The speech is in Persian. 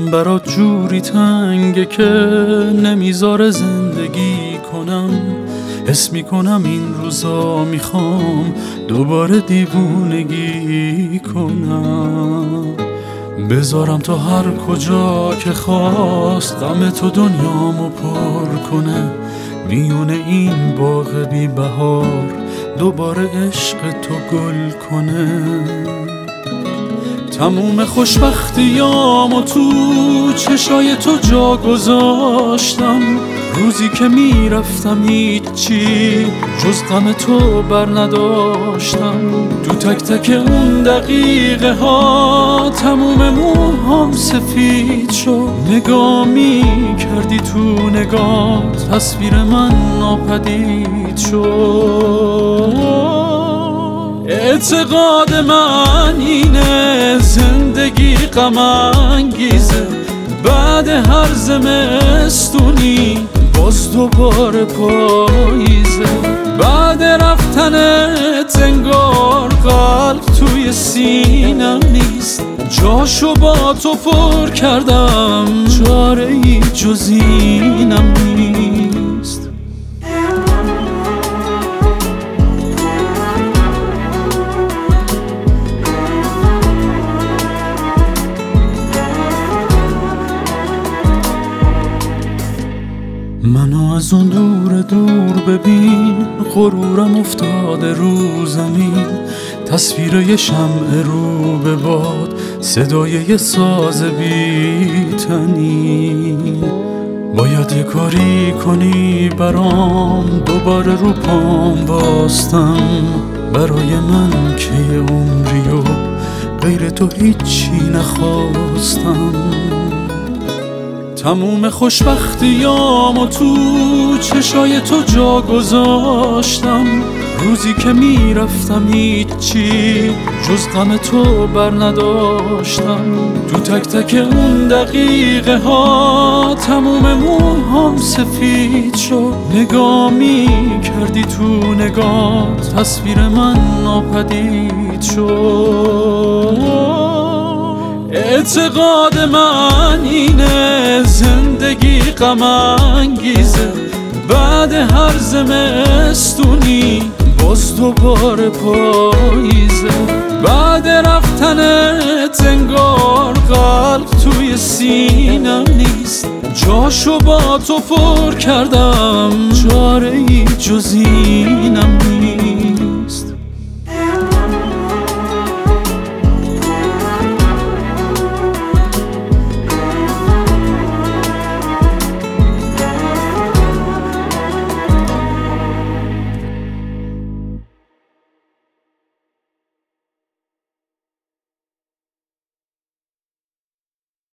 برات جوری تنگه که نمیذاره زندگی کنم. حس میکنم این روزا میخوام دوباره دیوونگی کنم. بذارم تا هر کجا که خواست غم تو دنیامو پر کنه. میونه این باغ بی بهار دوباره عشق تو گل کنه. تموم خوشبختیامو تو چشای تو جا گذاشتم. روزی که میرفتم هیچی جز غم تو بر نداشتم. تو تک تک اون دقیقه ها تموم موهام سفید شد. نگاه میکردی تو نگاه تصویر من ناپدید شد. اعتقاد من اینه زندگی غم انگیزه. بعد هر زمستونی باز دوباره پاییزه. بعد رفتنت انگار قلب توی سینم نیست. جاشو با تو پر کردم چاره ای جز اینم نیست. منو از اون دور ببین، غرورم افتاده رو زمین. تصویر یه شمع رو به باد، صدای یه ساز بی‌طنین. باید یه کاری کنی برام دوباره رو پام باستم. برای من که یه عمریو غیر تو هیچی نخواستم. تموم خوشبختیامو تو چشای تو جا گذاشتم. روزی که میرفتم هیچی جز غم تو بر نداشتم. تو تک تک اون دقیقه ها تموم موهام سفید شد. نگاه میکردی تو نگاه تصویر من ناپدید شد. اعتقاد من اینه زندگی غم انگیزه. بعد هر زمستونی باز دوباره پاییزه. بعد رفتنت انگار قلب توی سینم نیست. جاشو با تو پر کردم چاره ای جز اینم